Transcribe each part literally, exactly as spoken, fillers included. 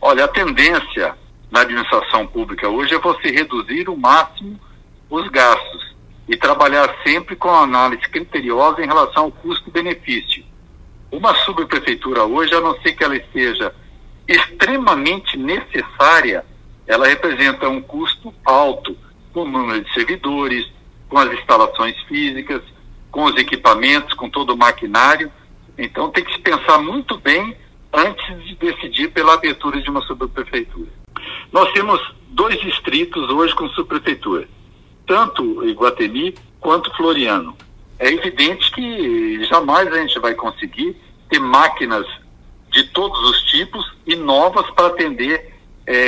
Olha, a tendência na administração pública hoje é você reduzir o máximo os gastos e trabalhar sempre com análise criteriosa em relação ao custo-benefício. Uma subprefeitura hoje, a não ser que ela esteja extremamente necessária, ela representa um custo alto, com o número de servidores, com as instalações físicas, com os equipamentos, com todo o maquinário. Então tem que se pensar muito bem antes de decidir pela abertura de uma subprefeitura. Nós temos dois distritos hoje com subprefeitura, tanto Iguatemi quanto Floriano. É evidente que jamais a gente vai conseguir ter máquinas de todos os tipos e novas para atender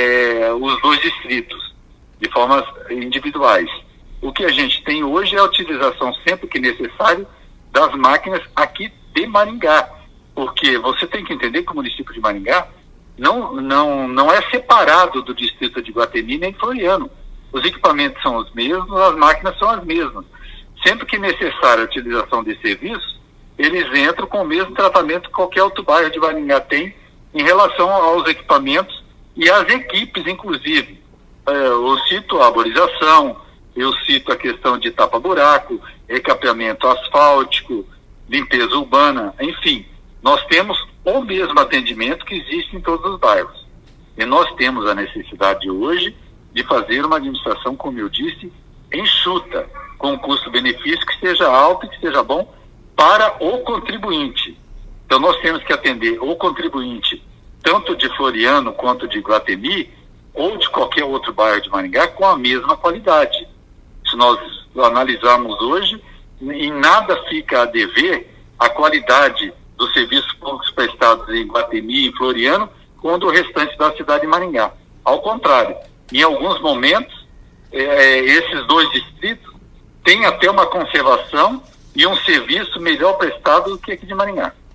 é, os dois distritos, de formas individuais. O que a gente tem hoje é a utilização, sempre que necessário, das máquinas aqui de Maringá, porque você tem que entender que o município de Maringá não, não, não é separado do distrito de Iguatemi nem Floriano. Os equipamentos são os mesmos, as máquinas são as mesmas. Sempre que necessária a utilização de serviços, eles entram com o mesmo tratamento que qualquer outro bairro de Maringá tem em relação aos equipamentos e às equipes, inclusive. Eu cito a arborização, eu cito a questão de tapa-buraco, recapeamento asfáltico, limpeza urbana, enfim. Nós temos o mesmo atendimento que existe em todos os bairros. E nós temos a necessidade hoje de fazer uma administração, como eu disse, enxuta, com um custo-benefício que seja alto e que seja bom para o contribuinte. Então nós temos que atender o contribuinte, tanto de Floriano quanto de Iguatemi, ou de qualquer outro bairro de Maringá, com a mesma qualidade. Se nós analisarmos hoje, em nada fica a dever a qualidade dos serviços públicos prestados em Iguatemi e Floriano com o restante da cidade de Maringá. Ao contrário, em alguns momentos, eh, esses dois distritos têm até uma conservação e um serviço melhor prestado do que aqui de Maringá.